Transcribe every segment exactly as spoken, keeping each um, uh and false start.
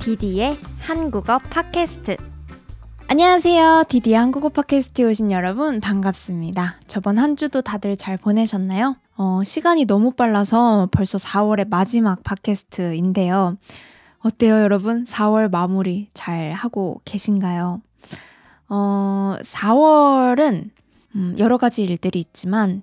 디디의 한국어 팟캐스트. 안녕하세요. 디디의 한국어 팟캐스트에 오신 여러분 반갑습니다. 저번 한 주도 다들 잘 보내셨나요? 어, 시간이 너무 빨라서 벌써 사월의 마지막 팟캐스트인데요. 어때요, 여러분? 사월 마무리 잘 하고 계신가요? 어, 사월은 음, 여러 가지 일들이 있지만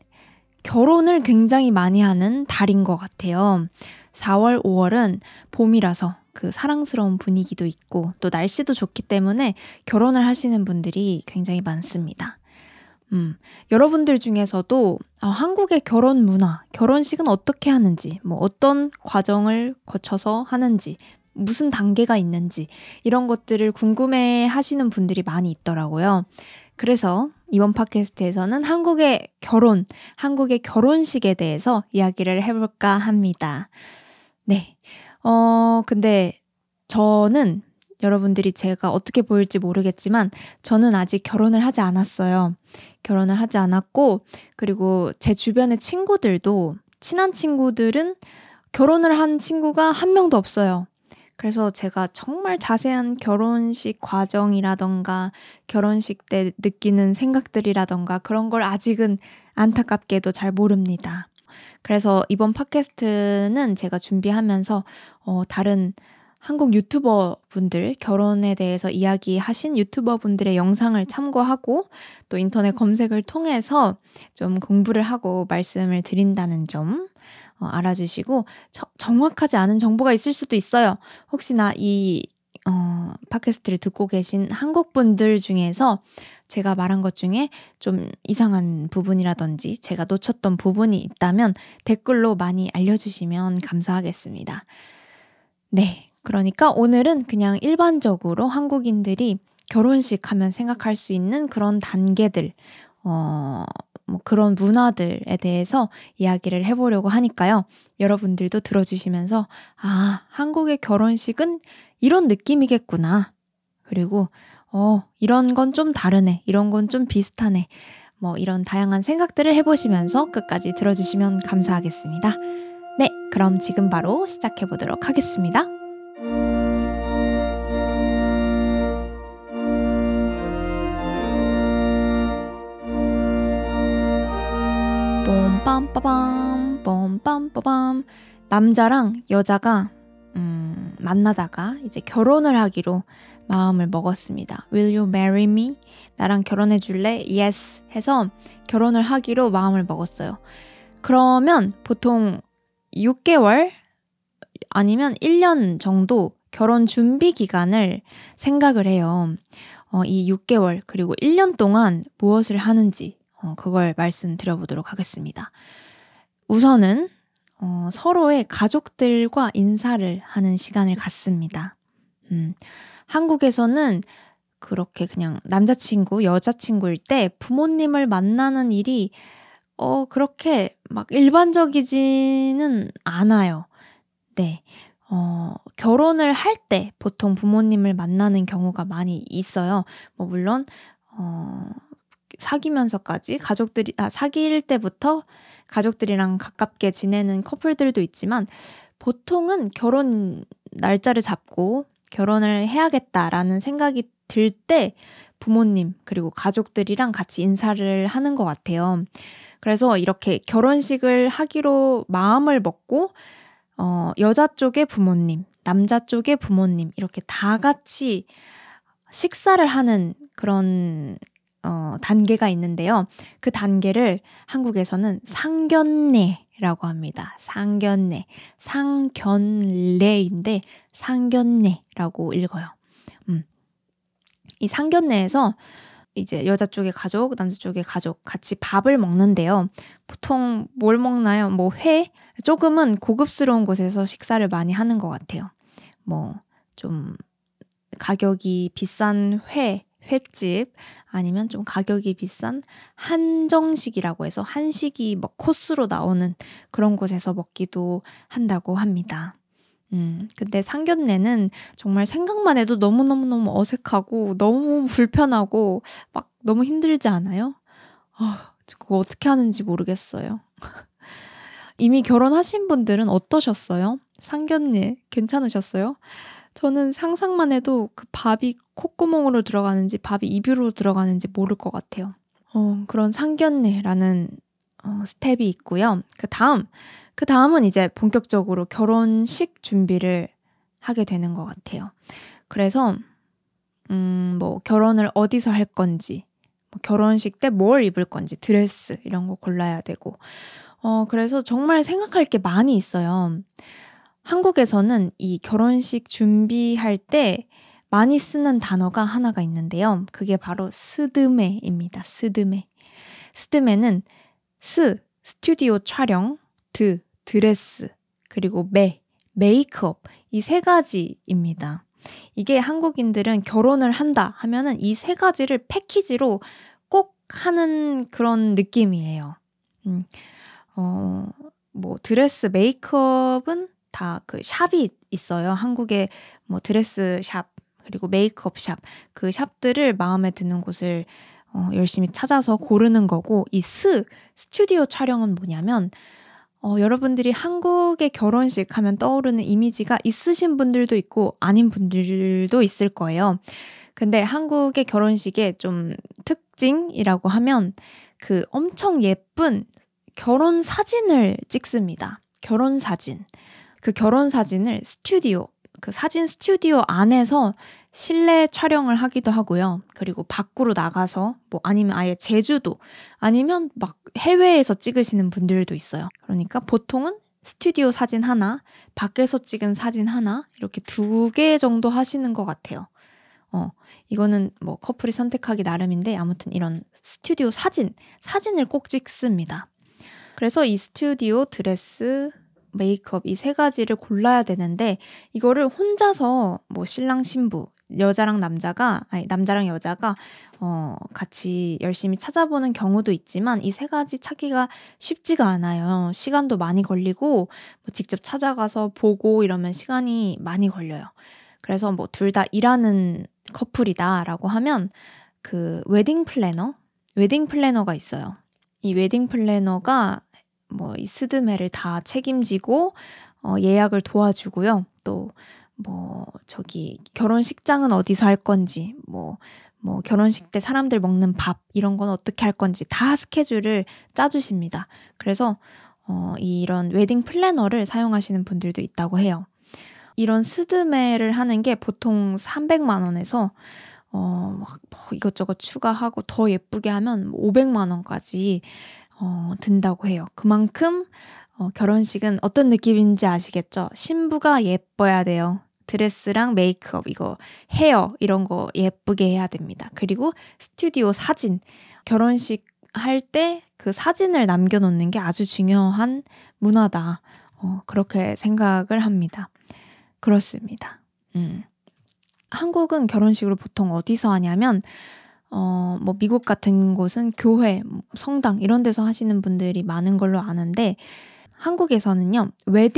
결혼을 굉장히 많이 하는 달인 것 같아요. 사월, 오월은 봄이라서 그 사랑스러운 분위기도 있고 또 날씨도 좋기 때문에 결혼을 하시는 분들이 굉장히 많습니다. 음, 여러분들 중에서도 어, 한국의 결혼 문화, 결혼식은 어떻게 하는지, 뭐 어떤 과정을 거쳐서 하는지, 무슨 단계가 있는지 이런 것들을 궁금해 하시는 분들이 많이 있더라고요. 그래서 이번 팟캐스트에서는 한국의 결혼, 한국의 결혼식에 대해서 이야기를 해볼까 합니다. 네. 어, 근데 저는 여러분들이 제가 어떻게 보일지 모르겠지만 저는 아직 결혼을 하지 않았어요. 결혼을 하지 않았고, 그리고 제 주변의 친구들도, 친한 친구들은 결혼을 한 친구가 한 명도 없어요. 그래서 제가 정말 자세한 결혼식 과정이라던가 결혼식 때 느끼는 생각들이라던가 그런 걸 아직은 안타깝게도 잘 모릅니다. 그래서 이번 팟캐스트는 제가 준비하면서 어, 다른 한국 유튜버 분들, 결혼에 대해서 이야기하신 유튜버 분들의 영상을 참고하고 또 인터넷 검색을 통해서 좀 공부를 하고 말씀을 드린다는 점 어, 알아주시고, 저, 정확하지 않은 정보가 있을 수도 있어요. 혹시나 이 어, 팟캐스트를 듣고 계신 한국 분들 중에서 제가 말한 것 중에 좀 이상한 부분이라든지 제가 놓쳤던 부분이 있다면 댓글로 많이 알려주시면 감사하겠습니다. 네, 그러니까 오늘은 그냥 일반적으로 한국인들이 결혼식 하면 생각할 수 있는 그런 단계들, 어, 뭐 그런 문화들에 대해서 이야기를 해보려고 하니까요. 여러분들도 들어주시면서 아, 한국의 결혼식은 이런 느낌이겠구나. 그리고 어, 이런 건 좀 다르네. 이런 건 좀 비슷하네. 뭐 이런 다양한 생각들을 해보시면서 끝까지 들어주시면 감사하겠습니다. 네, 그럼 지금 바로 시작해보도록 하겠습니다. 뽐빰빠밤 뽐빰빠밤. 남자랑 여자가 음, 만나다가 이제 결혼을 하기로 마음을 먹었습니다. Will you marry me? 나랑 결혼해 줄래? Yes 해서 결혼을 하기로 마음을 먹었어요. 그러면 보통 육 개월 아니면 일 년 정도 결혼 준비 기간을 생각을 해요. 어, 이 육 개월 그리고 일 년 동안 무엇을 하는지 어, 그걸 말씀드려보도록 하겠습니다. 우선은 어, 서로의 가족들과 인사를 하는 시간을 갖습니다. 음, 한국에서는 그렇게 그냥 남자친구, 여자친구일 때 부모님을 만나는 일이 어, 그렇게 막 일반적이지는 않아요. 네. 어, 결혼을 할 때 보통 부모님을 만나는 경우가 많이 있어요. 뭐 물론 어, 사귀면서까지 가족들이 아, 사귈 때부터 가족들이랑 가깝게 지내는 커플들도 있지만 보통은 결혼 날짜를 잡고 결혼을 해야겠다라는 생각이 들 때 부모님 그리고 가족들이랑 같이 인사를 하는 것 같아요. 그래서 이렇게 결혼식을 하기로 마음을 먹고 어, 여자 쪽의 부모님, 남자 쪽의 부모님 이렇게 다 같이 식사를 하는 그런 어, 단계가 있는데요. 그 단계를 한국에서는 상견례라고 합니다. 상견례, 상견례인데 상견례라고 읽어요. 음. 이 상견례에서 이제 여자 쪽의 가족, 남자 쪽의 가족 같이 밥을 먹는데요. 보통 뭘 먹나요? 뭐 회? 조금은 고급스러운 곳에서 식사를 많이 하는 것 같아요. 뭐 좀 가격이 비싼 회, 횟집 아니면 좀 가격이 비싼 한정식이라고 해서 한식이 뭐 코스로 나오는 그런 곳에서 먹기도 한다고 합니다. 음, 근데 상견례는 정말 생각만 해도 너무너무너무 어색하고 너무 불편하고 막 너무 힘들지 않아요? 아, 그거 어떻게 하는지 모르겠어요. 이미 결혼하신 분들은 어떠셨어요? 상견례 괜찮으셨어요? 저는 상상만 해도 그 밥이 콧구멍으로 들어가는지 밥이 입으로 들어가는지 모를 것 같아요. 어, 그런 상견례라는 어, 스텝이 있고요. 그 다음, 그 다음은 이제 본격적으로 결혼식 준비를 하게 되는 것 같아요. 그래서 음, 뭐 결혼을 어디서 할 건지, 뭐 결혼식 때 뭘 입을 건지, 드레스 이런 거 골라야 되고, 어, 그래서 정말 생각할 게 많이 있어요. 한국에서는 이 결혼식 준비할 때 많이 쓰는 단어가 하나가 있는데요. 그게 바로 스드메입니다. 스드메. 스드메는 스, 스튜디오 촬영, 드, 드레스, 그리고 메, 메이크업 이 세 가지입니다. 이게 한국인들은 결혼을 한다 하면은 이 세 가지를 패키지로 꼭 하는 그런 느낌이에요. 음, 어, 뭐 드레스, 메이크업은 다 그 샵이 있어요. 한국에 뭐 드레스 샵, 그리고 메이크업 샵, 그 샵들을 마음에 드는 곳을 어, 열심히 찾아서 고르는 거고, 이 스, 스튜디오 촬영은 뭐냐면 어, 여러분들이 한국의 결혼식 하면 떠오르는 이미지가 있으신 분들도 있고 아닌 분들도 있을 거예요. 근데 한국의 결혼식의 좀 특징이라고 하면 그 엄청 예쁜 결혼 사진을 찍습니다. 결혼 사진. 그 결혼 사진을 스튜디오, 그 사진 스튜디오 안에서 실내 촬영을 하기도 하고요. 그리고 밖으로 나가서 뭐 아니면 아예 제주도 아니면 막 해외에서 찍으시는 분들도 있어요. 그러니까 보통은 스튜디오 사진 하나, 밖에서 찍은 사진 하나 이렇게 두 개 정도 하시는 것 같아요. 어, 이거는 뭐 커플이 선택하기 나름인데 아무튼 이런 스튜디오 사진, 사진을 꼭 찍습니다. 그래서 이 스튜디오, 드레스, 메이크업 이 세 가지를 골라야 되는데 이거를 혼자서 뭐 신랑 신부 여자랑 남자가 아니 남자랑 여자가 어 같이 열심히 찾아보는 경우도 있지만 이 세 가지 찾기가 쉽지가 않아요. 시간도 많이 걸리고 뭐 직접 찾아가서 보고 이러면 시간이 많이 걸려요. 그래서 뭐 둘 다 일하는 커플이다라고 하면 그 웨딩 플래너, 웨딩 플래너가 있어요. 이 웨딩 플래너가 뭐 이 스드메를 다 책임지고 어, 예약을 도와주고요. 또 뭐 저기 결혼식장은 어디서 할 건지, 뭐 뭐 결혼식 때 사람들 먹는 밥 이런 건 어떻게 할 건지 다 스케줄을 짜주십니다. 그래서 어, 이런 웨딩 플래너를 사용하시는 분들도 있다고 해요. 이런 스드메를 하는 게 보통 삼백만 원에서 어, 막 뭐 이것저것 추가하고 더 예쁘게 하면 오백만 원까지 어, 든다고 해요. 그만큼 어, 결혼식은 어떤 느낌인지 아시겠죠? 신부가 예뻐야 돼요. 드레스랑 메이크업, 이거 헤어 이런 거 예쁘게 해야 됩니다. 그리고 스튜디오 사진, 결혼식 할 때 그 사진을 남겨놓는 게 아주 중요한 문화다. 어, 그렇게 생각을 합니다. 그렇습니다. 음. 한국은 결혼식을 보통 어디서 하냐면 어, 뭐 미국 같은 곳은 교회, 성당 이런 데서 하시는 분들이 많은 걸로 아는데 한국에서는요,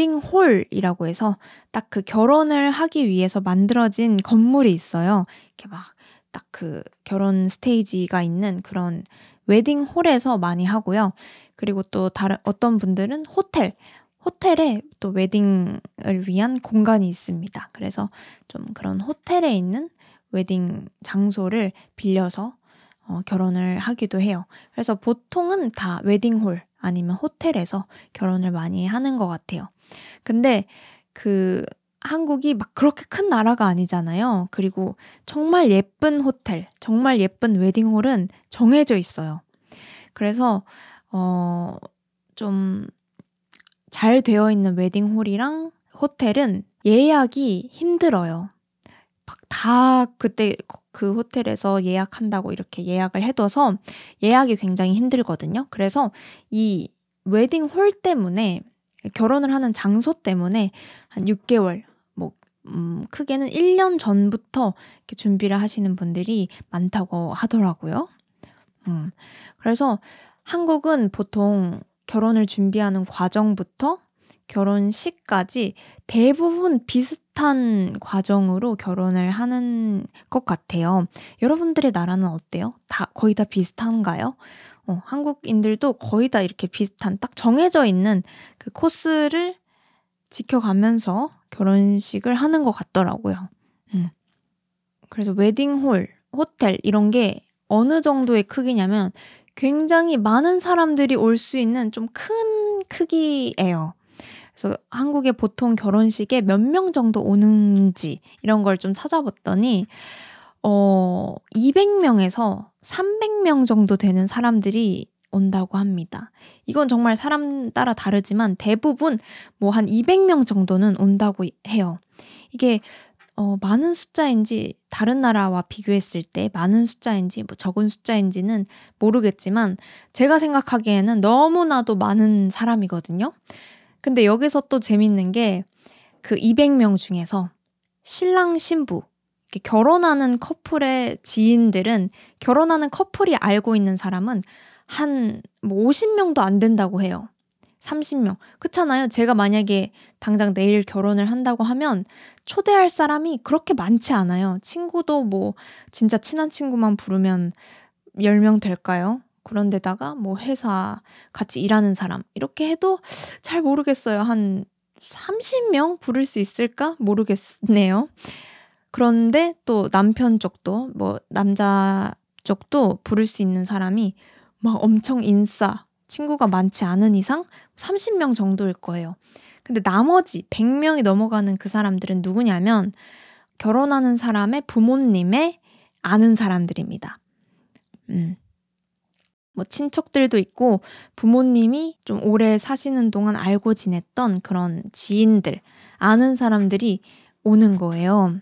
웨딩홀이라고 해서 딱 그 결혼을 하기 위해서 만들어진 건물이 있어요. 이렇게 막 딱 그 결혼 스테이지가 있는 그런 웨딩홀에서 많이 하고요. 그리고 또 다른 어떤 분들은 호텔, 호텔에 또 웨딩을 위한 공간이 있습니다. 그래서 좀 그런 호텔에 있는 웨딩 장소를 빌려서 어, 결혼을 하기도 해요. 그래서 보통은 다 웨딩홀 아니면 호텔에서 결혼을 많이 하는 것 같아요. 근데 그 한국이 막 그렇게 큰 나라가 아니잖아요. 그리고 정말 예쁜 호텔, 정말 예쁜 웨딩홀은 정해져 있어요. 그래서 어, 좀 잘 되어 있는 웨딩홀이랑 호텔은 예약이 힘들어요. 막 다 그때 그 호텔에서 예약한다고 이렇게 예약을 해둬서 예약이 굉장히 힘들거든요. 그래서 이 웨딩홀 때문에 결혼을 하는 장소 때문에 한 육 개월, 뭐 음, 크게는 일 년 전부터 이렇게 준비를 하시는 분들이 많다고 하더라고요. 음, 그래서 한국은 보통 결혼을 준비하는 과정부터 결혼식까지 대부분 비슷한 과정으로 결혼을 하는 것 같아요. 여러분들의 나라는 어때요? 다 거의 다 비슷한가요? 어, 한국인들도 거의 다 이렇게 비슷한 딱 정해져 있는 그 코스를 지켜가면서 결혼식을 하는 것 같더라고요. 음. 그래서 웨딩홀, 호텔 이런 게 어느 정도의 크기냐면 굉장히 많은 사람들이 올 수 있는 좀 큰 크기예요. 그래서 한국의 보통 결혼식에 몇 명 정도 오는지 이런 걸 좀 찾아봤더니 어 이백 명에서 삼백 명 정도 되는 사람들이 온다고 합니다. 이건 정말 사람 따라 다르지만 대부분 뭐 한 이백 명 정도는 온다고 해요. 이게 어 많은 숫자인지 다른 나라와 비교했을 때 많은 숫자인지 뭐 적은 숫자인지는 모르겠지만 제가 생각하기에는 너무나도 많은 사람이거든요. 근데 여기서 또 재밌는 게 그 이백 명 중에서 신랑 신부 결혼하는 커플의 지인들은 결혼하는 커플이 알고 있는 사람은 한 뭐 오십 명도 안 된다고 해요. 삼십 명. 그렇잖아요. 제가 만약에 당장 내일 결혼을 한다고 하면 초대할 사람이 그렇게 많지 않아요. 친구도 뭐 진짜 친한 친구만 부르면 열 명 될까요? 그런데다가 뭐 회사 같이 일하는 사람 이렇게 해도 잘 모르겠어요. 한 삼십 명 부를 수 있을까? 모르겠네요. 그런데 또 남편 쪽도 뭐 남자 쪽도 부를 수 있는 사람이 막 엄청 인싸 친구가 많지 않은 이상 삼십 명 정도일 거예요. 근데 나머지 백 명이 넘어가는 그 사람들은 누구냐면 결혼하는 사람의 부모님의 아는 사람들입니다. 음. 뭐 친척들도 있고 부모님이 좀 오래 사시는 동안 알고 지냈던 그런 지인들, 아는 사람들이 오는 거예요.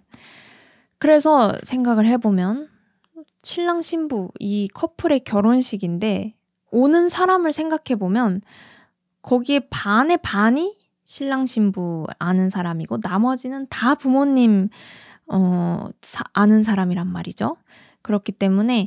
그래서 생각을 해보면 신랑 신부 이 커플의 결혼식인데 오는 사람을 생각해보면 거기에 반의 반이 신랑 신부 아는 사람이고 나머지는 다 부모님 어, 사, 아는 사람이란 말이죠. 그렇기 때문에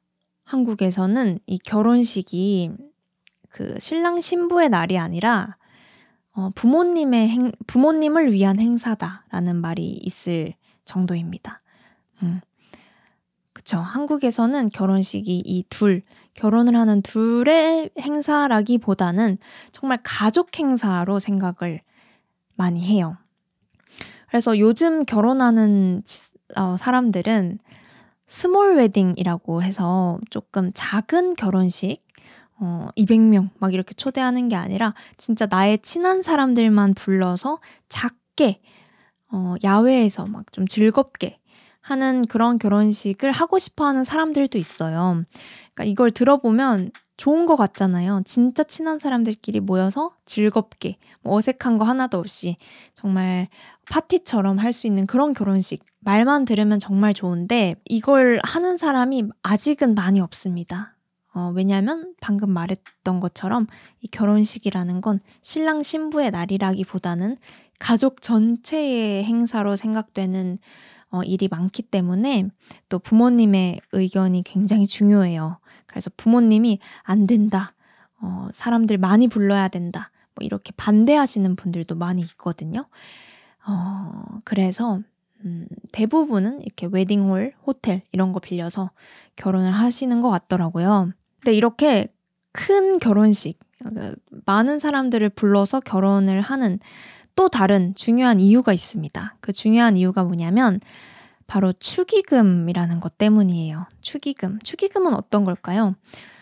한국에서는 이 결혼식이 그 신랑 신부의 날이 아니라 어, 부모님의 행, 부모님을 위한 행사다라는 말이 있을 정도입니다. 음. 그쵸. 한국에서는 결혼식이 이 둘, 결혼을 하는 둘의 행사라기보다는 정말 가족 행사로 생각을 많이 해요. 그래서 요즘 결혼하는 어, 사람들은 스몰 웨딩이라고 해서 조금 작은 결혼식, 어, 이백 명 막 이렇게 초대하는 게 아니라 진짜 나의 친한 사람들만 불러서 작게 어, 야외에서 막 좀 즐겁게 하는 그런 결혼식을 하고 싶어하는 사람들도 있어요. 그러니까 이걸 들어보면 좋은 것 같잖아요. 진짜 친한 사람들끼리 모여서 즐겁게 뭐 어색한 거 하나도 없이 정말 파티처럼 할 수 있는 그런 결혼식. 말만 들으면 정말 좋은데 이걸 하는 사람이 아직은 많이 없습니다. 어, 왜냐하면 방금 말했던 것처럼 이 결혼식이라는 건 신랑 신부의 날이라기보다는 가족 전체의 행사로 생각되는 어, 일이 많기 때문에 또 부모님의 의견이 굉장히 중요해요. 그래서 부모님이 안 된다, 어, 사람들 많이 불러야 된다, 뭐 이렇게 반대하시는 분들도 많이 있거든요. 어, 그래서 음, 대부분은 이렇게 웨딩홀, 호텔 이런 거 빌려서 결혼을 하시는 것 같더라고요. 근데 이렇게 큰 결혼식, 많은 사람들을 불러서 결혼을 하는 또 다른 중요한 이유가 있습니다. 그 중요한 이유가 뭐냐면 바로 축의금이라는 것 때문이에요. 축의금. 축의금은 어떤 걸까요?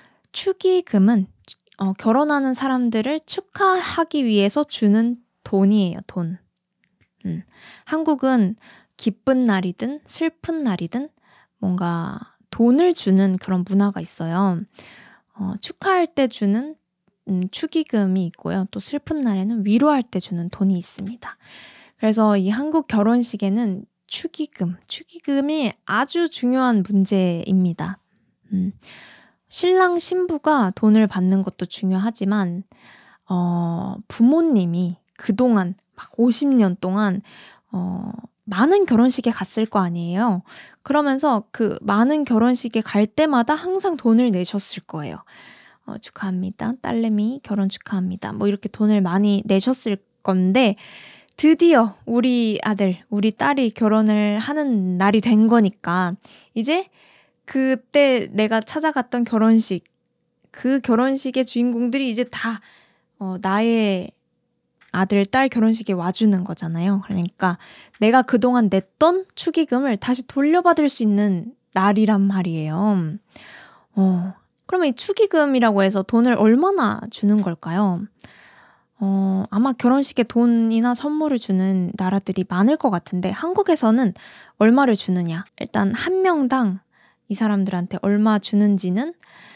축의금은 어, 결혼하는 사람들을 축하하기 위해서 주는 돈이에요. 돈. 음. 한국은 기쁜 날이든 슬픈 날이든 뭔가 돈을 주는 그런 문화가 있어요. 어, 축하할 때 주는 음, 축의금이 있고요. 또 슬픈 날에는 위로할 때 주는 돈이 있습니다. 그래서 이 한국 결혼식에는 축의금, 축의금이 아주 중요한 문제입니다. 음, 신랑 신부가 돈을 받는 것도 중요하지만 어, 부모님이 그동안 막 오십 년 동안 어, 많은 결혼식에 갔을 거 아니에요. 그러면서 그 많은 결혼식에 갈 때마다 항상 돈을 내셨을 거예요. 어, 축하합니다. 딸내미 결혼 축하합니다. 뭐 이렇게 돈을 많이 내셨을 건데 드디어 우리 아들, 우리 딸이 결혼을 하는 날이 된 거니까 이제 그때 내가 찾아갔던 결혼식, 그 결혼식의 주인공들이 이제 다 어, 나의 아들, 딸 결혼식에 와주는 거잖아요. 그러니까 내가 그동안 냈던 축의금을 다시 돌려받을 수 있는 날이란 말이에요. 어, 그러면 이 축의금이라고 해서 돈을 얼마나 주는 걸까요? 어, 아마 결혼식에 돈이나 선물을 주는 나라들이 많을 것 같은데 한국에서는 얼마를 주느냐? 일단 한 명당 이 사람들한테 얼마 주는지는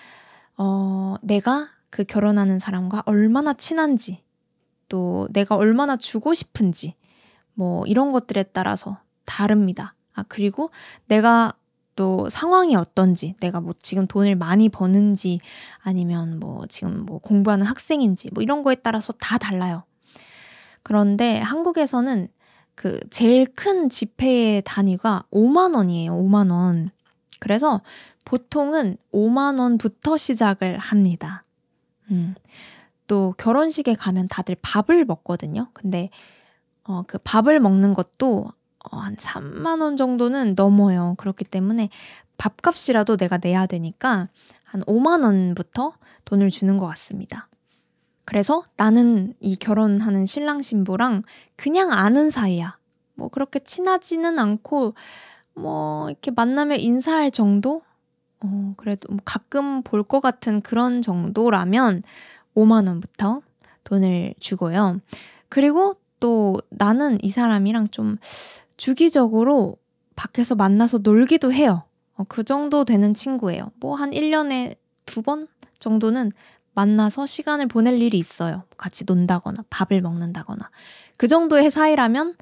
어, 내가 그 결혼하는 사람과 얼마나 친한지, 또 내가 얼마나 주고 싶은지, 뭐 이런 것들에 따라서 다릅니다. 아, 그리고 내가 또 상황이 어떤지, 내가 뭐 지금 돈을 많이 버는지, 아니면 뭐 지금 뭐 공부하는 학생인지, 뭐 이런 거에 따라서 다 달라요. 그런데 한국에서는 그 제일 큰 지폐의 단위가 오만 원이에요. 오만 원. 그래서 보통은 오만 원부터 시작을 합니다. 음. 또 결혼식에 가면 다들 밥을 먹거든요. 근데 어, 그 밥을 먹는 것도 어, 한 삼만 원 정도는 넘어요. 그렇기 때문에 밥값이라도 내가 내야 되니까 한 오만 원부터 돈을 주는 것 같습니다. 그래서 나는 이 결혼하는 신랑 신부랑 그냥 아는 사이야. 뭐 그렇게 친하지는 않고 뭐 이렇게 만나면 인사할 정도? 어, 그래도 뭐 가끔 볼 것 같은 그런 정도라면 오만 원부터 돈을 주고요. 그리고 또 나는 이 사람이랑 좀 주기적으로 밖에서 만나서 놀기도 해요. 어, 그 정도 되는 친구예요. 뭐 한 일 년에 두 번 정도는 만나서 시간을 보낼 일이 있어요. 같이 논다거나 밥을 먹는다거나. 그 정도의 사이라면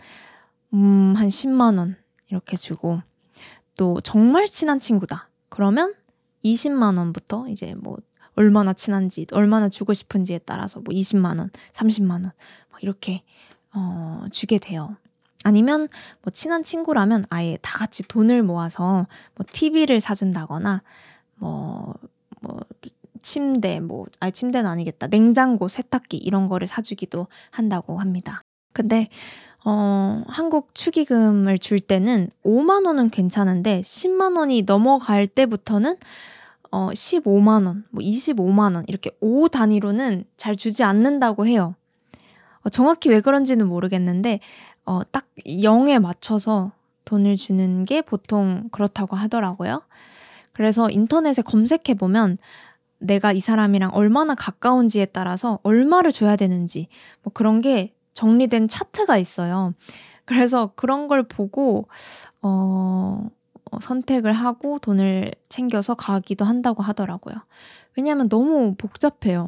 음, 한 십만 원 이렇게 주고, 또 정말 친한 친구다. 그러면 이십만 원부터 이제 뭐 얼마나 친한지, 얼마나 주고 싶은지에 따라서 뭐 이십만 원, 삼십만 원 막 이렇게 어, 주게 돼요. 아니면 뭐 친한 친구라면 아예 다 같이 돈을 모아서 뭐 티비를 사준다거나 뭐, 뭐 침대, 뭐 아니 침대는 아니겠다. 냉장고, 세탁기 이런 거를 사주기도 한다고 합니다. 근데 어, 한국 축의금을 줄 때는 오만 원은 괜찮은데 십만 원이 넘어갈 때부터는 어, 십오만 원, 뭐 이십오만 원 이렇게 오 단위로는 잘 주지 않는다고 해요. 어, 정확히 왜 그런지는 모르겠는데 어, 딱 영에 맞춰서 돈을 주는 게 보통 그렇다고 하더라고요. 그래서 인터넷에 검색해보면 내가 이 사람이랑 얼마나 가까운지에 따라서 얼마를 줘야 되는지 뭐 그런 게 정리된 차트가 있어요. 그래서 그런 걸 보고 어, 어, 선택을 하고 돈을 챙겨서 가기도 한다고 하더라고요. 왜냐하면 너무 복잡해요.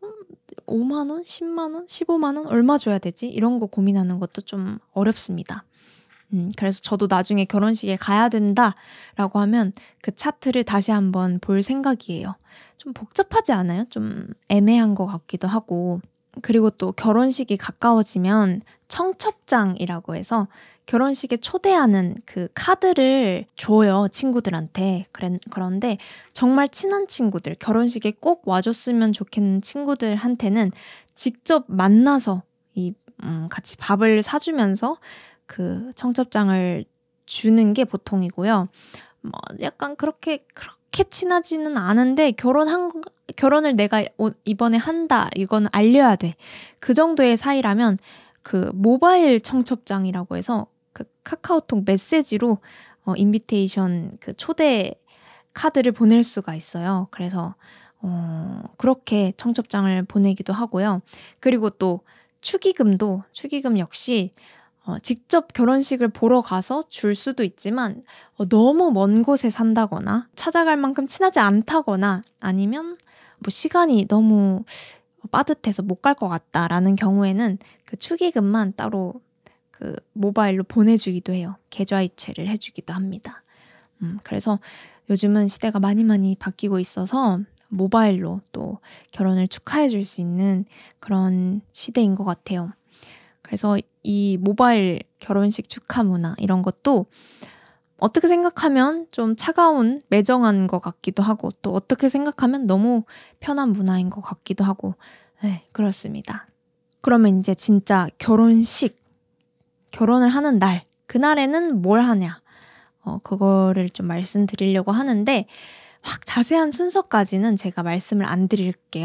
오만 원, 십만 원, 십오만 원 얼마 줘야 되지? 이런 거 고민하는 것도 좀 어렵습니다. 음, 그래서 저도 나중에 결혼식에 가야 된다라고 하면 그 차트를 다시 한번 볼 생각이에요. 좀 복잡하지 않아요? 좀 애매한 것 같기도 하고. 그리고 또 결혼식이 가까워지면 청첩장이라고 해서 결혼식에 초대하는 그 카드를 줘요, 친구들한테. 그래, 그런데 정말 친한 친구들, 결혼식에 꼭 와줬으면 좋겠는 친구들한테는 직접 만나서 이, 음, 같이 밥을 사주면서 그 청첩장을 주는 게 보통이고요. 뭐 약간 그렇게 그렇게 친하지는 않은데 결혼한 결혼을 내가 이번에 한다 이거는 알려야 돼. 그 정도의 사이라면 그 모바일 청첩장이라고 해서 그 카카오톡 메시지로 어, 인비테이션 그 초대 카드를 보낼 수가 있어요. 그래서 어, 그렇게 청첩장을 보내기도 하고요. 그리고 또 축의금도 축의금 역시 어, 직접 결혼식을 보러 가서 줄 수도 있지만 어, 너무 먼 곳에 산다거나 찾아갈 만큼 친하지 않다거나 아니면 뭐 시간이 너무 빠듯해서 못 갈 것 같다라는 경우에는 그 축의금만 따로 그 모바일로 보내주기도 해요. 계좌이체를 해주기도 합니다. 음, 그래서 요즘은 시대가 많이 많이 바뀌고 있어서 모바일로 또 결혼을 축하해 줄 수 있는 그런 시대인 것 같아요. 그래서 이 모바일 결혼식 축하 문화 이런 것도 어떻게 생각하면 좀 차가운 매정한 것 같기도 하고 또 어떻게 생각하면 너무 편한 문화인 것 같기도 하고 네, 그렇습니다. 그러면 이제 진짜 결혼식, 결혼을 하는 날, 그날에는 뭘 하냐 어, 그거를 좀 말씀드리려고 하는데 확 자세한 순서까지는 제가 말씀을 안 드릴게요.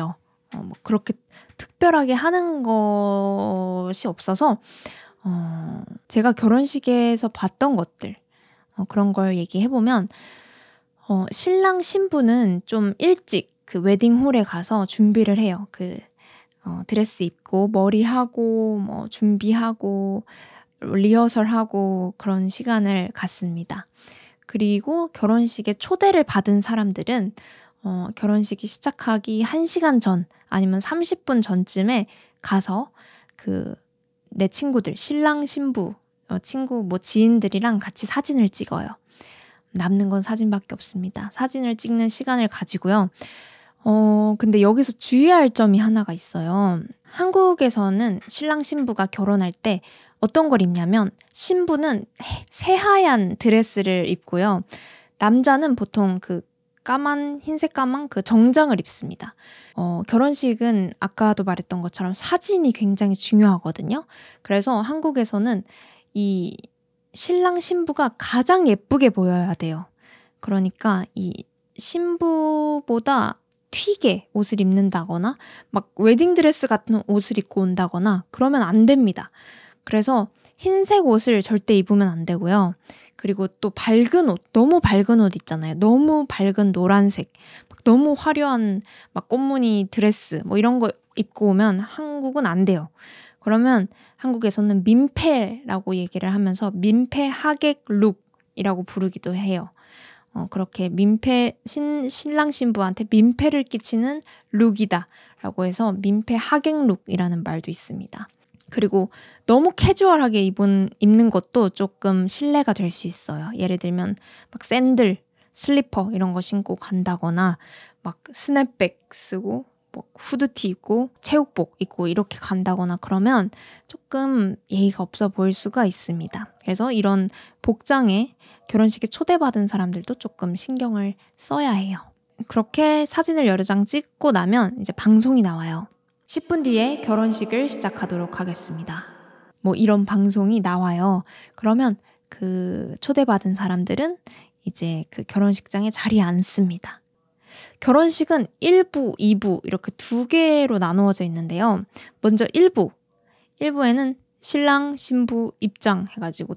어, 뭐 그렇게 특별하게 하는 것이 없어서 어, 제가 결혼식에서 봤던 것들 어, 그런 걸 얘기해보면 어, 신랑 신부는 좀 일찍 그 웨딩홀에 가서 준비를 해요. 그 어, 드레스 입고 머리하고 뭐 준비하고 리허설하고 그런 시간을 갖습니다. 그리고 결혼식에 초대를 받은 사람들은 어, 결혼식이 시작하기 한 시간 전 아니면 삼십 분 전쯤에 가서 그 내 친구들, 신랑, 신부, 어, 친구, 뭐 지인들이랑 같이 사진을 찍어요. 남는 건 사진밖에 없습니다. 사진을 찍는 시간을 가지고요. 어, 근데 여기서 주의할 점이 하나가 있어요. 한국에서는 신랑, 신부가 결혼할 때 어떤 걸 입냐면 신부는 새하얀 드레스를 입고요. 남자는 보통 그 까만, 흰색 까만 그 정장을 입습니다. 어, 결혼식은 아까도 말했던 것처럼 사진이 굉장히 중요하거든요. 그래서 한국에서는 이 신랑 신부가 가장 예쁘게 보여야 돼요. 그러니까 이 신부보다 튀게 옷을 입는다거나 막 웨딩드레스 같은 옷을 입고 온다거나 그러면 안 됩니다. 그래서 흰색 옷을 절대 입으면 안 되고요. 그리고 또 밝은 옷, 너무 밝은 옷 있잖아요. 너무 밝은 노란색, 막 너무 화려한 막 꽃무늬 드레스 뭐 이런 거 입고 오면 한국은 안 돼요. 그러면 한국에서는 민폐라고 얘기를 하면서 민폐 하객 룩이라고 부르기도 해요. 어, 그렇게 민폐, 신, 신랑 신부한테 민폐를 끼치는 룩이다 라고 해서 민폐 하객 룩이라는 말도 있습니다. 그리고 너무 캐주얼하게 입은, 입는 것도 조금 신뢰가 될 수 있어요. 예를 들면 막 샌들, 슬리퍼 이런 거 신고 간다거나 막 스냅백 쓰고 뭐 후드티 입고 체육복 입고 이렇게 간다거나 그러면 조금 예의가 없어 보일 수가 있습니다. 그래서 이런 복장에 결혼식에 초대받은 사람들도 조금 신경을 써야 해요. 그렇게 사진을 여러 장 찍고 나면 이제 방송이 나와요. 십 분 뒤에 결혼식을 시작하도록 하겠습니다. 뭐 이런 방송이 나와요. 그러면 그 초대받은 사람들은 이제 그 결혼식장에 자리에 앉습니다. 결혼식은 일 부, 이 부 이렇게 두 개로 나누어져 있는데요. 먼저 일 부. 일 부에는 신랑, 신부 입장 해가지고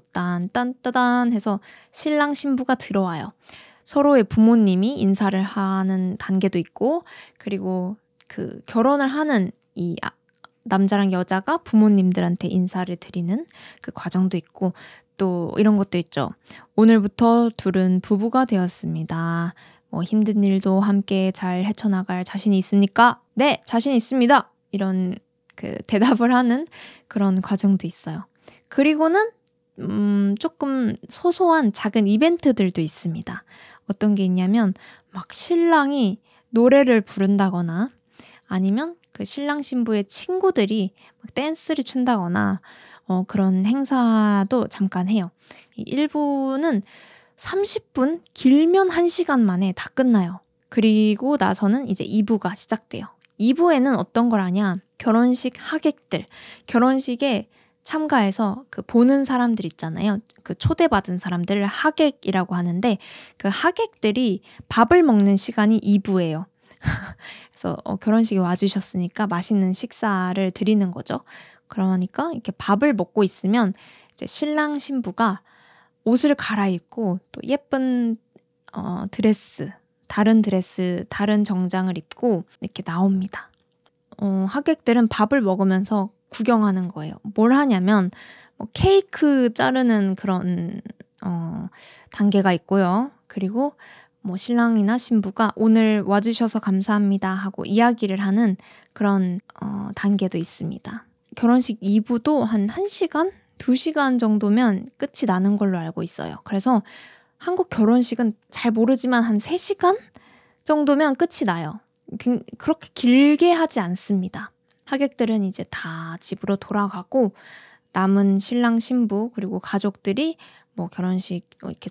딴딴따단 해서 신랑, 신부가 들어와요. 서로의 부모님이 인사를 하는 단계도 있고 그리고 그 결혼을 하는 이 남자랑 여자가 부모님들한테 인사를 드리는 그 과정도 있고 또 이런 것도 있죠. 오늘부터 둘은 부부가 되었습니다. 뭐 힘든 일도 함께 잘 헤쳐나갈 자신이 있습니까? 네, 자신 있습니다. 이런 그 대답을 하는 그런 과정도 있어요. 그리고는 음, 조금 소소한 작은 이벤트들도 있습니다. 어떤 게 있냐면 막 신랑이 노래를 부른다거나 아니면 그 신랑 신부의 친구들이 막 댄스를 춘다거나 어, 그런 행사도 잠깐 해요. 이 일 부는 삼십 분, 길면 한 시간 만에 다 끝나요. 그리고 나서는 이제 이 부가 시작돼요. 이 부에는 어떤 걸 하냐? 결혼식 하객들, 결혼식에 참가해서 그 보는 사람들 있잖아요. 그 초대받은 사람들을 하객이라고 하는데 그 하객들이 밥을 먹는 시간이 이 부예요. 그래서 어, 결혼식에 와주셨으니까 맛있는 식사를 드리는 거죠. 그러니까 이렇게 밥을 먹고 있으면 이제 신랑 신부가 옷을 갈아입고 또 예쁜 어, 드레스, 다른 드레스, 다른 정장을 입고 이렇게 나옵니다. 어, 하객들은 밥을 먹으면서 구경하는 거예요. 뭘 하냐면 뭐 케이크 자르는 그런 어, 단계가 있고요. 그리고 뭐 신랑이나 신부가 오늘 와주셔서 감사합니다 하고 이야기를 하는 그런 어, 단계도 있습니다. 결혼식 이 부도 한 1시간? 두 시간 정도면 끝이 나는 걸로 알고 있어요. 그래서 한국 결혼식은 잘 모르지만 한 세 시간 정도면 끝이 나요. 그렇게 길게 하지 않습니다. 하객들은 이제 다 집으로 돌아가고 남은 신랑 신부 그리고 가족들이 뭐 결혼식 이렇게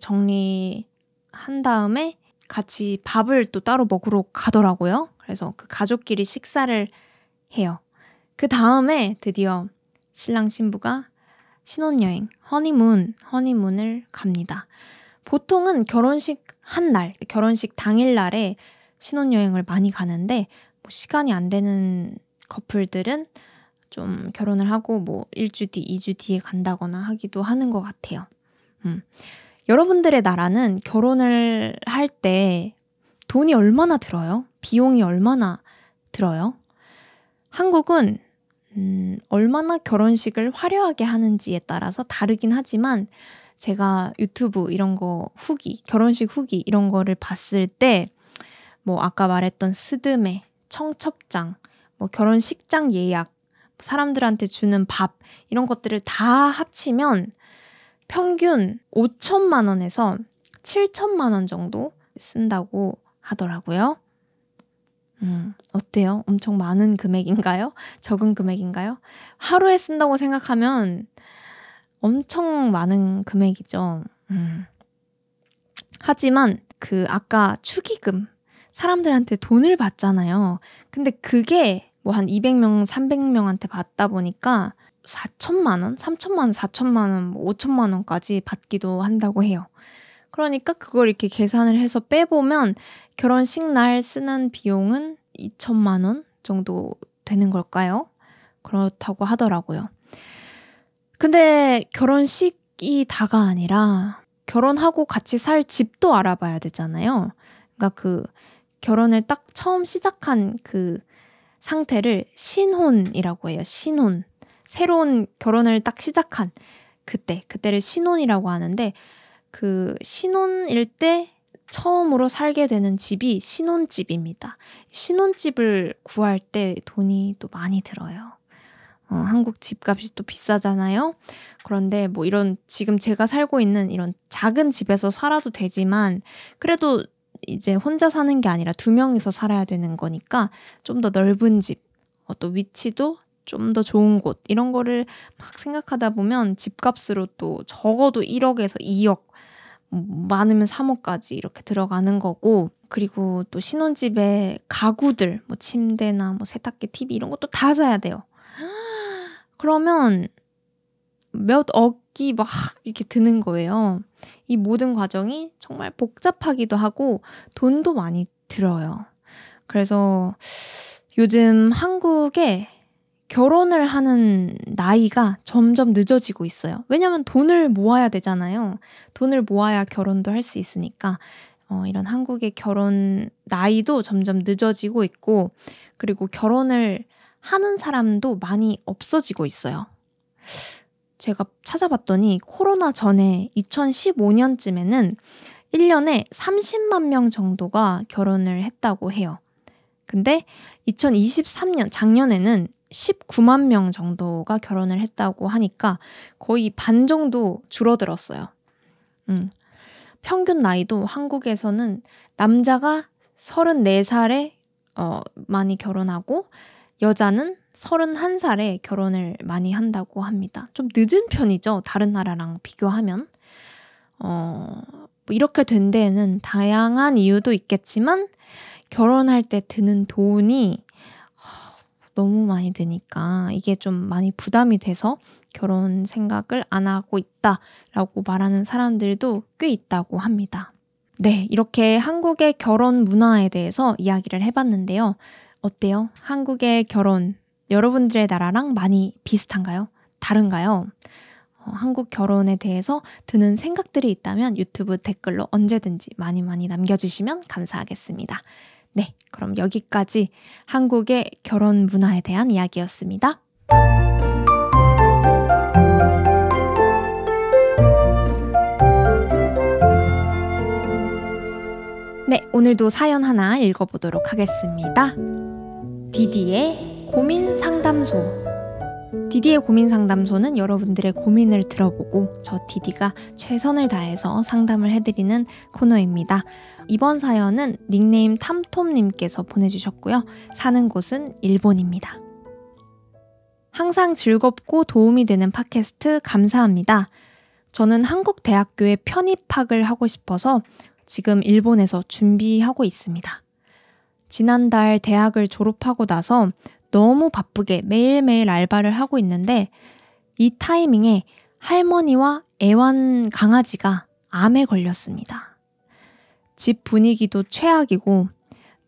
정리한 다음에 같이 밥을 또 따로 먹으러 가더라고요. 그래서 그 가족끼리 식사를 해요. 그 다음에 드디어 신랑 신부가 신혼여행, 허니문, 허니문을 갑니다. 보통은 결혼식 한 날, 결혼식 당일날에 신혼여행을 많이 가는데 뭐 시간이 안 되는 커플들은 좀 결혼을 하고 뭐 일주 뒤, 이주 뒤에 간다거나 하기도 하는 것 같아요. 음. 여러분들의 나라는 결혼을 할 때 돈이 얼마나 들어요? 비용이 얼마나 들어요? 한국은 음, 얼마나 결혼식을 화려하게 하는지에 따라서 다르긴 하지만 제가 유튜브 이런 거 후기, 결혼식 후기 이런 거를 봤을 때 뭐 아까 말했던 스드메, 청첩장, 뭐 결혼식장 예약, 사람들한테 주는 밥 이런 것들을 다 합치면 평균 오천만 원에서 칠천만 원 정도 쓴다고 하더라고요. 음, 어때요? 엄청 많은 금액인가요? 적은 금액인가요? 하루에 쓴다고 생각하면 엄청 많은 금액이죠. 음. 하지만 그 아까 축의금, 사람들한테 돈을 받잖아요. 근데 그게 뭐 한 이백 명, 삼백 명한테 받다 보니까 사천만 원, 삼천만 원, 사천만 원, 뭐 오천만 원까지 받기도 한다고 해요. 그러니까 그걸 이렇게 계산을 해서 빼보면 결혼식 날 쓰는 비용은 이천만 원 정도 되는 걸까요? 그렇다고 하더라고요. 근데 결혼식이 다가 아니라 결혼하고 같이 살 집도 알아봐야 되잖아요. 그러니까 그 결혼을 딱 처음 시작한 그 상태를 신혼이라고 해요. 신혼. 새로운 결혼을 딱 시작한 그때, 그때를 신혼이라고 하는데 그 신혼일 때 처음으로 살게 되는 집이 신혼집입니다. 신혼집을 구할 때 돈이 또 많이 들어요. 어, 한국 집값이 또 비싸잖아요. 그런데 뭐 이런 지금 제가 살고 있는 이런 작은 집에서 살아도 되지만 그래도 이제 혼자 사는 게 아니라 두 명이서 살아야 되는 거니까 좀 더 넓은 집, 어, 또 위치도 좀 더 좋은 곳 이런 거를 막 생각하다 보면 집값으로 또 적어도 일억에서 이억, 많으면 삼억까지 이렇게 들어가는 거고 그리고 또 신혼집에 가구들, 뭐 침대나 뭐 세탁기, 티비 이런 것도 다 사야 돼요. 그러면 몇 억이 막 이렇게 드는 거예요. 이 모든 과정이 정말 복잡하기도 하고 돈도 많이 들어요. 그래서 요즘 한국에 결혼을 하는 나이가 점점 늦어지고 있어요. 왜냐면 돈을 모아야 되잖아요. 돈을 모아야 결혼도 할 수 있으니까 어, 이런 한국의 결혼 나이도 점점 늦어지고 있고 그리고 결혼을 하는 사람도 많이 없어지고 있어요. 제가 찾아봤더니 코로나 전에 이천십오 년쯤에는 일 년에 삼십만 명 정도가 결혼을 했다고 해요. 근데 이천이십삼 년 작년에는 십구만 명 정도가 결혼을 했다고 하니까 거의 반 정도 줄어들었어요. 음. 평균 나이도 한국에서는 남자가 서른네 살에 어, 많이 결혼하고 여자는 서른한 살에 결혼을 많이 한다고 합니다. 좀 늦은 편이죠. 다른 나라랑 비교하면. 어, 뭐 이렇게 된 데에는 다양한 이유도 있겠지만 결혼할 때 드는 돈이 너무 많이 드니까 이게 좀 많이 부담이 돼서 결혼 생각을 안 하고 있다라고 말하는 사람들도 꽤 있다고 합니다. 네, 이렇게 한국의 결혼 문화에 대해서 이야기를 해봤는데요. 어때요? 한국의 결혼, 여러분들의 나라랑 많이 비슷한가요? 다른가요? 어, 한국 결혼에 대해서 드는 생각들이 있다면 유튜브 댓글로 언제든지 많이 많이 남겨주시면 감사하겠습니다. 네, 그럼 여기까지 한국의 결혼 문화에 대한 이야기였습니다. 네, 오늘도 사연 하나 읽어보도록 하겠습니다. 디디의 고민 상담소. 디디의 고민 상담소는 여러분들의 고민을 들어보고 저 디디가 최선을 다해서 상담을 해드리는 코너입니다. 이번 사연은 닉네임 탐톰님께서 보내주셨고요. 사는 곳은 일본입니다. 항상 즐겁고 도움이 되는 팟캐스트 감사합니다. 저는 한국 대학교에 편입학을 하고 싶어서 지금 일본에서 준비하고 있습니다. 지난달 대학을 졸업하고 나서 너무 바쁘게 매일매일 알바를 하고 있는데 이 타이밍에 할머니와 애완 강아지가 암에 걸렸습니다. 집 분위기도 최악이고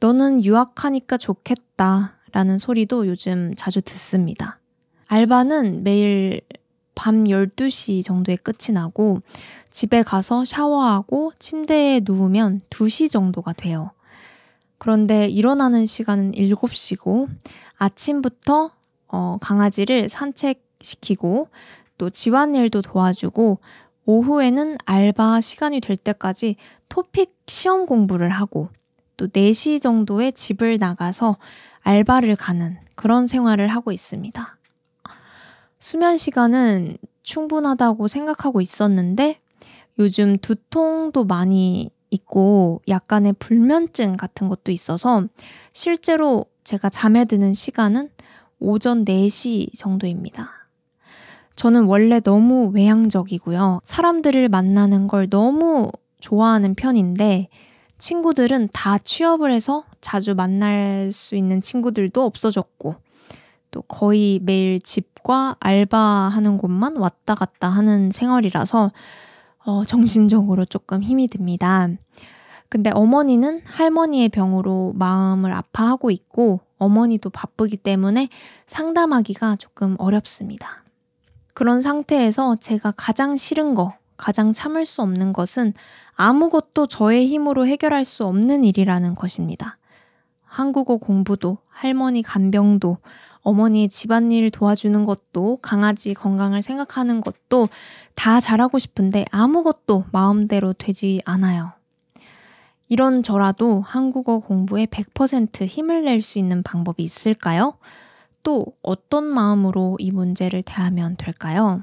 너는 유학하니까 좋겠다 라는 소리도 요즘 자주 듣습니다. 알바는 매일 밤 열두 시 정도에 끝이 나고 집에 가서 샤워하고 침대에 누우면 두 시 정도가 돼요. 그런데 일어나는 시간은 일곱 시고 아침부터 어, 강아지를 산책시키고 또 집안일도 도와주고 오후에는 알바 시간이 될 때까지 토픽 시험 공부를 하고 또 네 시 정도에 집을 나가서 알바를 가는 그런 생활을 하고 있습니다. 수면 시간은 충분하다고 생각하고 있었는데 요즘 두통도 많이 있고 약간의 불면증 같은 것도 있어서 실제로 제가 잠에 드는 시간은 오전 네 시 정도입니다. 저는 원래 너무 외향적이고요. 사람들을 만나는 걸 너무 좋아하는 편인데 친구들은 다 취업을 해서 자주 만날 수 있는 친구들도 없어졌고 또 거의 매일 집과 알바하는 곳만 왔다 갔다 하는 생활이라서 어, 정신적으로 조금 힘이 듭니다. 근데 어머니는 할머니의 병으로 마음을 아파하고 있고 어머니도 바쁘기 때문에 상담하기가 조금 어렵습니다. 그런 상태에서 제가 가장 싫은 거, 가장 참을 수 없는 것은 아무것도 저의 힘으로 해결할 수 없는 일이라는 것입니다. 한국어 공부도, 할머니 간병도, 어머니의 집안일 도와주는 것도, 강아지 건강을 생각하는 것도 다 잘하고 싶은데 아무것도 마음대로 되지 않아요. 이런 저라도 한국어 공부에 백 퍼센트 힘을 낼 수 있는 방법이 있을까요? 또 어떤 마음으로 이 문제를 대하면 될까요?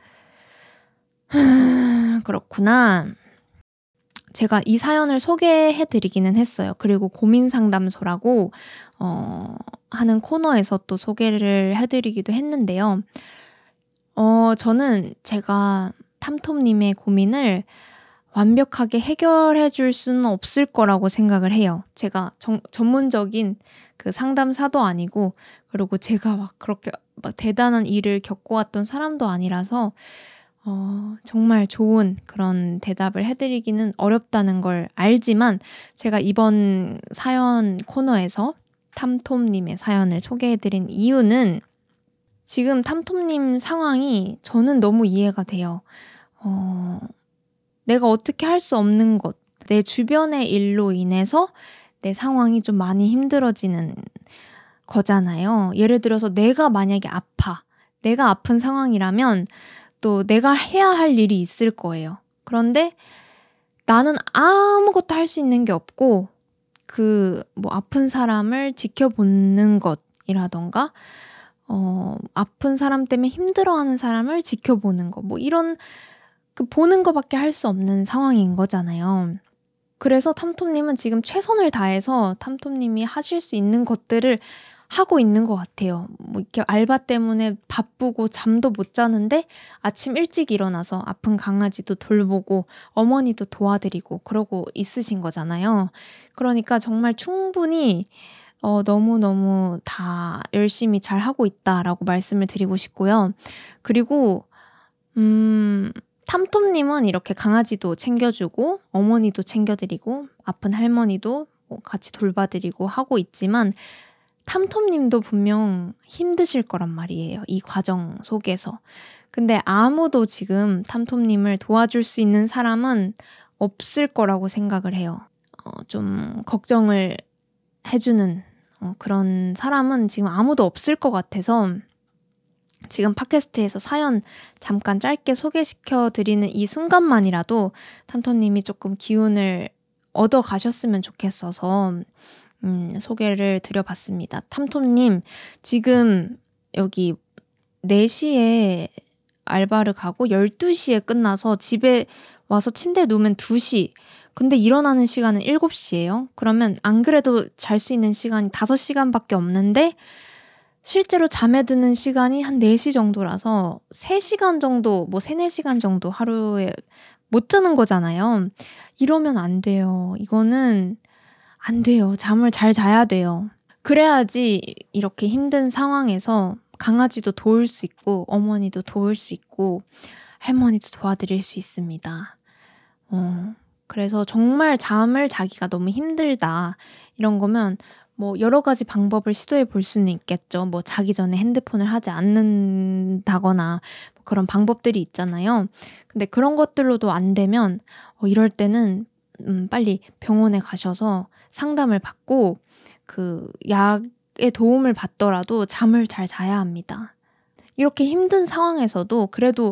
그렇구나. 제가 이 사연을 소개해드리기는 했어요. 그리고 고민상담소라고 어, 하는 코너에서 또 소개를 해드리기도 했는데요. 어, 저는 제가 탐톰님의 고민을 완벽하게 해결해 줄 수는 없을 거라고 생각을 해요. 제가 정, 전문적인 그 상담사도 아니고 그리고 제가 막 그렇게 막 대단한 일을 겪어왔던 사람도 아니라서 어, 정말 좋은 그런 대답을 해드리기는 어렵다는 걸 알지만 제가 이번 사연 코너에서 탐톰님의 사연을 소개해드린 이유는 지금 탐톰님 상황이 저는 너무 이해가 돼요. 어, 내가 어떻게 할 수 없는 것, 내 주변의 일로 인해서 내 상황이 좀 많이 힘들어지는 거잖아요. 예를 들어서 내가 만약에 아파, 내가 아픈 상황이라면 또 내가 해야 할 일이 있을 거예요. 그런데 나는 아무것도 할 수 있는 게 없고 그 뭐 아픈 사람을 지켜보는 것이라던가 어, 아픈 사람 때문에 힘들어하는 사람을 지켜보는 것, 뭐 이런 그 보는 것밖에 할 수 없는 상황인 거잖아요. 그래서 탐톰님은 지금 최선을 다해서 탐톰님이 하실 수 있는 것들을 하고 있는 것 같아요. 뭐 이렇게 알바 때문에 바쁘고 잠도 못 자는데 아침 일찍 일어나서 아픈 강아지도 돌보고 어머니도 도와드리고 그러고 있으신 거잖아요. 그러니까 정말 충분히 어, 너무너무 다 열심히 잘 하고 있다라고 말씀을 드리고 싶고요. 그리고 음... 탐톰님은 이렇게 강아지도 챙겨주고 어머니도 챙겨드리고 아픈 할머니도 같이 돌봐드리고 하고 있지만 탐톰님도 분명 힘드실 거란 말이에요. 이 과정 속에서. 근데 아무도 지금 탐톰님을 도와줄 수 있는 사람은 없을 거라고 생각을 해요. 어, 좀 걱정을 해주는 어, 그런 사람은 지금 아무도 없을 것 같아서 지금 팟캐스트에서 사연 잠깐 짧게 소개시켜드리는 이 순간만이라도 탐톰님이 조금 기운을 얻어 가셨으면 좋겠어서 음, 소개를 드려봤습니다. 탐톰님, 지금 여기 네 시에 알바를 가고 열두 시에 끝나서 집에 와서 침대에 누우면 두 시. 근데 일어나는 시간은 일곱 시예요. 그러면 안 그래도 잘 수 있는 시간이 다섯 시간밖에 없는데 실제로 잠에 드는 시간이 한 네 시 정도라서 세 시간 정도, 뭐 세네 시간 정도 하루에 못 자는 거잖아요. 이러면 안 돼요. 이거는 안 돼요. 잠을 잘 자야 돼요. 그래야지 이렇게 힘든 상황에서 강아지도 도울 수 있고 어머니도 도울 수 있고 할머니도 도와드릴 수 있습니다. 어, 그래서 정말 잠을 자기가 너무 힘들다 이런 거면 뭐 여러 가지 방법을 시도해 볼 수는 있겠죠. 뭐 자기 전에 핸드폰을 하지 않는다거나 뭐 그런 방법들이 있잖아요. 근데 그런 것들로도 안 되면 어 이럴 때는 음 빨리 병원에 가셔서 상담을 받고 그 약의 도움을 받더라도 잠을 잘 자야 합니다. 이렇게 힘든 상황에서도 그래도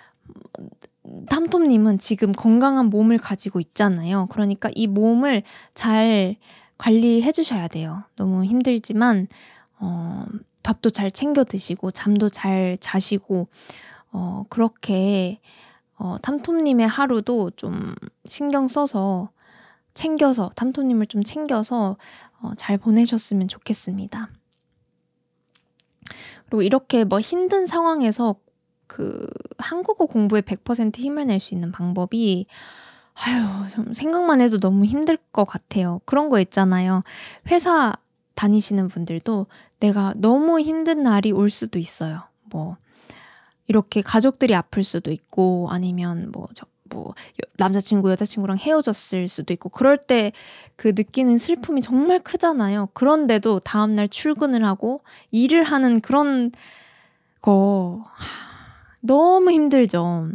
탐톰님은 지금 건강한 몸을 가지고 있잖아요. 그러니까 이 몸을 잘 관리해 주셔야 돼요. 너무 힘들지만 어 밥도 잘 챙겨 드시고 잠도 잘 자시고 어 그렇게 어 탐톰님의 하루도 좀 신경 써서 챙겨서 탐톰님을 좀 챙겨서 어 잘 보내셨으면 좋겠습니다. 그리고 이렇게 뭐 힘든 상황에서 그 한국어 공부에 백 퍼센트 힘을 낼 수 있는 방법이 아유 좀 생각만 해도 너무 힘들 것 같아요. 그런 거 있잖아요. 회사 다니시는 분들도 내가 너무 힘든 날이 올 수도 있어요. 뭐 이렇게 가족들이 아플 수도 있고 아니면 뭐 저 뭐 남자친구 여자친구랑 헤어졌을 수도 있고 그럴 때 그 느끼는 슬픔이 정말 크잖아요. 그런데도 다음날 출근을 하고 일을 하는 그런 거 너무 힘들죠.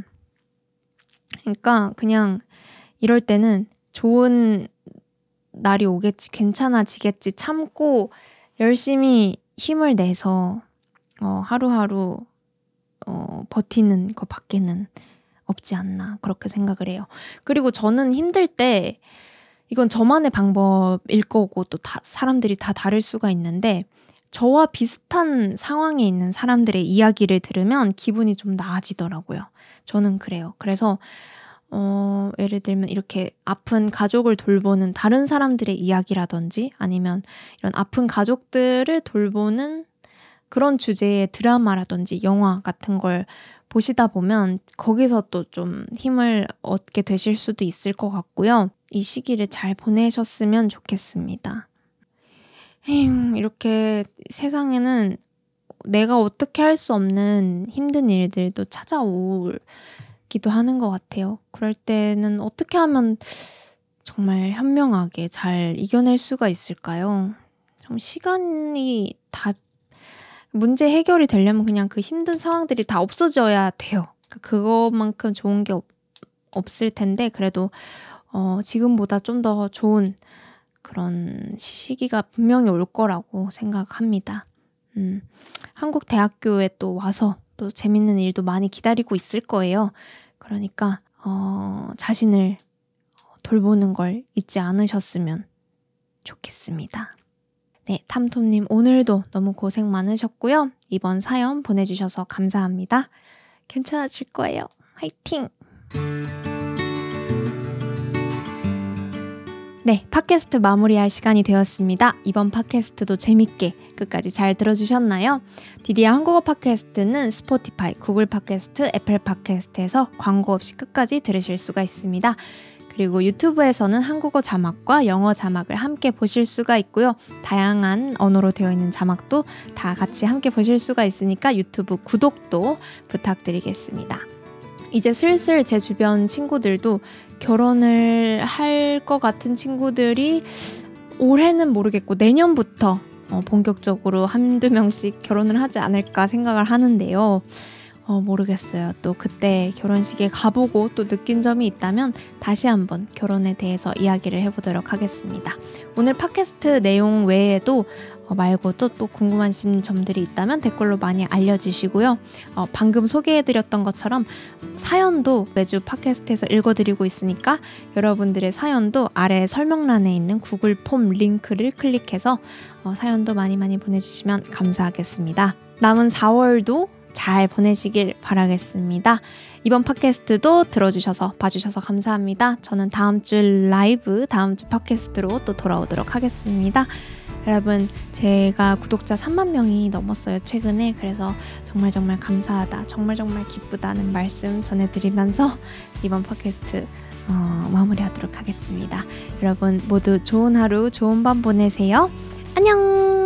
그러니까 그냥 이럴 때는 좋은 날이 오겠지, 괜찮아지겠지 참고 열심히 힘을 내서 어 하루하루 어 버티는 것 밖에는 없지 않나 그렇게 생각을 해요. 그리고 저는 힘들 때 이건 저만의 방법일 거고 또 다 사람들이 다 다를 수가 있는데 저와 비슷한 상황에 있는 사람들의 이야기를 들으면 기분이 좀 나아지더라고요. 저는 그래요. 그래서 어 예를 들면 이렇게 아픈 가족을 돌보는 다른 사람들의 이야기라든지 아니면 이런 아픈 가족들을 돌보는 그런 주제의 드라마라든지 영화 같은 걸 보시다 보면 거기서 또 좀 힘을 얻게 되실 수도 있을 것 같고요. 이 시기를 잘 보내셨으면 좋겠습니다. 에휴, 이렇게 세상에는 내가 어떻게 할 수 없는 힘든 일들도 찾아오기도 하는 것 같아요. 그럴 때는 어떻게 하면 정말 현명하게 잘 이겨낼 수가 있을까요? 좀 시간이 다 문제 해결이 되려면 그냥 그 힘든 상황들이 다 없어져야 돼요. 그것만큼 좋은 게 없, 없을 텐데 그래도 어, 지금보다 좀 더 좋은 그런 시기가 분명히 올 거라고 생각합니다. 음, 한국 대학교에 또 와서 또 재밌는 일도 많이 기다리고 있을 거예요. 그러니까 어, 자신을 돌보는 걸 잊지 않으셨으면 좋겠습니다. 네, 탐톰님 오늘도 너무 고생 많으셨고요. 이번 사연 보내주셔서 감사합니다. 괜찮아질 거예요. 화이팅! 네, 팟캐스트 마무리할 시간이 되었습니다. 이번 팟캐스트도 재밌게 끝까지 잘 들어주셨나요? 디디아 한국어 팟캐스트는 스포티파이, 구글 팟캐스트, 애플 팟캐스트에서 광고 없이 끝까지 들으실 수가 있습니다. 그리고 유튜브에서는 한국어 자막과 영어 자막을 함께 보실 수가 있고요. 다양한 언어로 되어 있는 자막도 다 같이 함께 보실 수가 있으니까 유튜브 구독도 부탁드리겠습니다. 이제 슬슬 제 주변 친구들도 결혼을 할 것 같은 친구들이 올해는 모르겠고 내년부터 어, 본격적으로 한두 명씩 결혼을 하지 않을까 생각을 하는데요. 어, 모르겠어요. 또 그때 결혼식에 가보고 또 느낀 점이 있다면 다시 한번 결혼에 대해서 이야기를 해보도록 하겠습니다. 오늘 팟캐스트 내용 외에도 어, 말고도 또 궁금하신 점들이 있다면 댓글로 많이 알려주시고요. 어, 방금 소개해드렸던 것처럼 사연도 매주 팟캐스트에서 읽어드리고 있으니까 여러분들의 사연도 아래 설명란에 있는 구글 폼 링크를 클릭해서 어, 사연도 많이 많이 보내주시면 감사하겠습니다. 남은 사월도 잘 보내시길 바라겠습니다. 이번 팟캐스트도 들어주셔서 봐주셔서 감사합니다. 저는 다음 주 라이브, 다음 주 팟캐스트로 또 돌아오도록 하겠습니다. 여러분, 제가 구독자 삼만 명이 넘었어요, 최근에. 그래서 정말 정말 감사하다, 정말 정말 기쁘다는 말씀 전해드리면서 이번 팟캐스트 어, 마무리하도록 하겠습니다. 여러분 모두 좋은 하루, 좋은 밤 보내세요. 안녕!